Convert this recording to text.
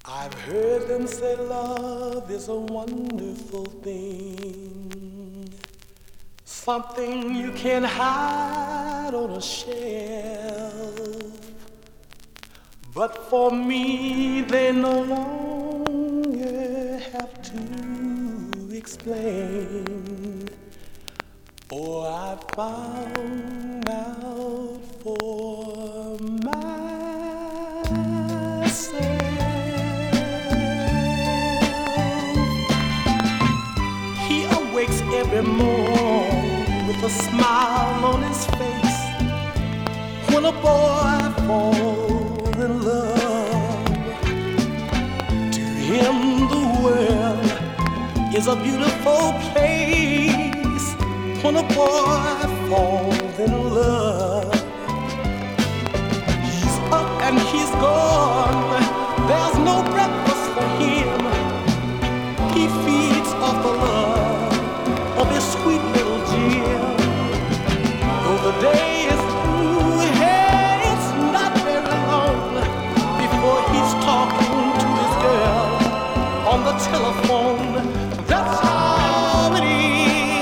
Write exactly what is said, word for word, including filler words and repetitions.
I've heard them say love is a wonderful thing, something you can hide on a shelf. But for me, they no longer have to explain. Oh, I found out for myself. He awakes every morning with a smile on his face. When a boy falls in love, to him the world is a beautiful place. When a boy falls in love, he's up and he's gone. There's no breakfast for him. He feeds off the love of his sweet little Jim. Though the day is through, hey, it's not very long before he's talking to his girl on the telephone.